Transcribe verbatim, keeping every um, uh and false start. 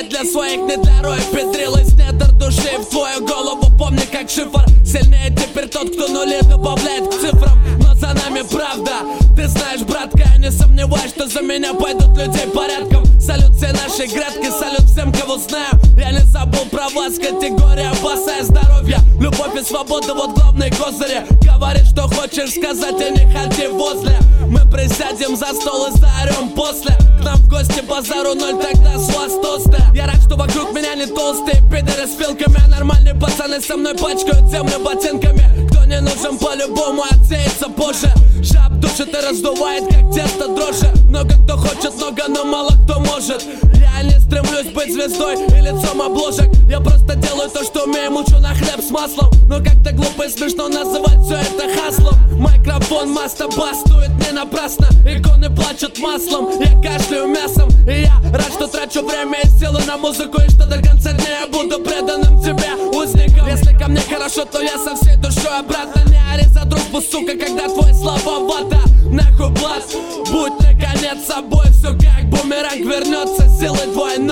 Делает для своих, не для роев. Педрилась недр души в твою голову. Помни, как шифр. Сильнее теперь тот, кто нули добавляет к цифрам. Но за нами правда. Ты знаешь, братка, я не сомневаюсь, что за меня пойдут людей порядком. Салют всей нашей грядки, салют всем, кого знаю. Я не забыл про вас, категория баса и здоровья. Любовь и свобода, вот главные козыри. Говори, что хочешь сказать, и не ходи возле. Мы присядем за стол и заорем после. К нам в гости базару ноль, тогда с вас тосты. Я рад, что вокруг меня не толстые пидоры с вилками, а нормальные пацаны со мной пачкают землю ботинками. Кто не нужен по-любому отсеется позже. Жаб душит и раздувает, как тесто дрожжи. Много кто хочет, много, но мало кто может. Я не стремлюсь быть звездой и лицом обложек. Я просто делаю то, что умею, мучу на хлеб с маслом. Но как-то глупо и смешно называть все это хаслом. Микрофон маста бастует не напрасно. Иконы плачут маслом, я кашляю мясом. И я рад, что трачу время и силы на музыку. И что до конца дня я буду преданным тебе узником. Если ко мне хорошо, то я со всей душой обратно. Не ори за дружбу, сука, когда твой слабовато. Нахуй блат, будь наконец собой. Все как бумеранг вернется силой двойной.